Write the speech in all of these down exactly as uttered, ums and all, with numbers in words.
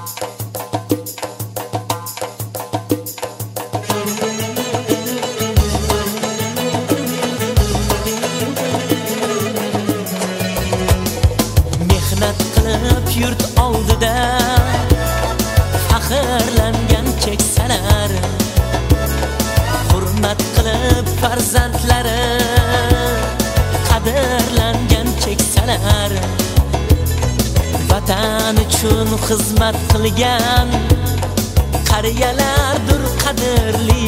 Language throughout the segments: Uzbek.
Mehnat qilib yurt oldida faxrlangan keksalar, hurmat qilib farzandlari qadrlangan keksalar, vatan uchun xizmat qilgan qariyalardir qadrli.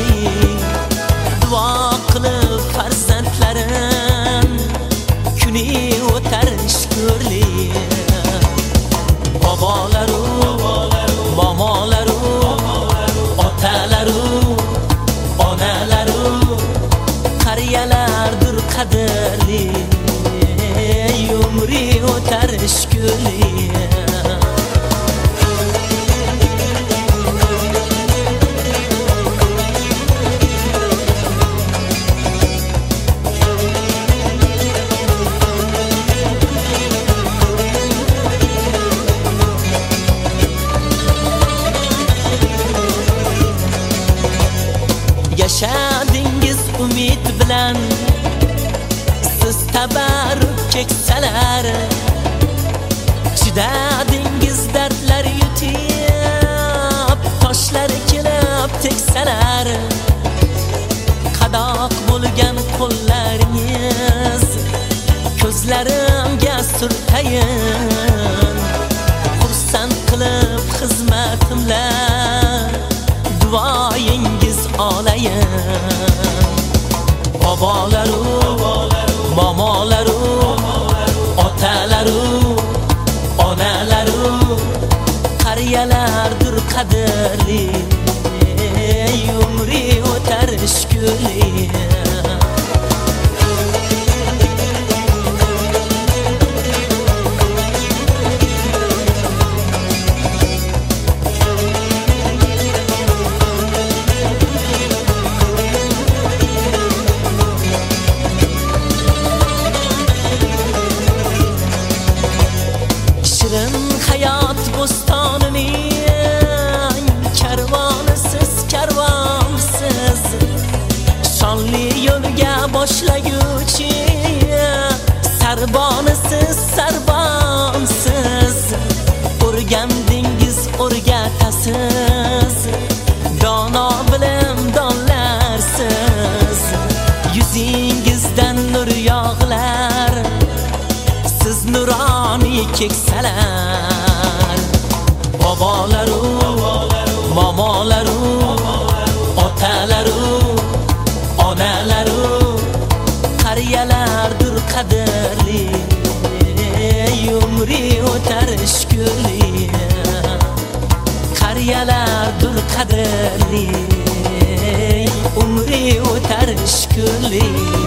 Duo qilib farzandlarim kuni o'tar shukrli. Bobolaru, momolaru, otalaru, onalaru qariyalardir qadrli. Umri o'tar shukrli. Yashadingiz umid bilan siz tabarruk keksalar, chidadingiz dardlar yutib toshlar kelib teksalar. Qadoq bo'lgan qo'llaringiz ko'zlarimga surtayin. Xursand qilib xizmatimlar duoyingiz olayin. Bobolaru, momolaru, otalaru, onalaru qariyalardir qadrli. Umri o'tar shukrli. Hayot bo'stonining karvonisiz, karvonsiz shonli yo'lga boshlaguvchi sarbonisiz, sarbonsiz. O'rgandingiz, o'rgatasiz, dono bilim donlarsiz. Yuzingizdan nur yog'lar, siz nuroniy keksalar. Bobolaru, momolaru, otalaru, onalaru qariyalardir qadrli. Umri o'tar shukrli. Qariyalardir qadrli. Umri o'tar shukrli.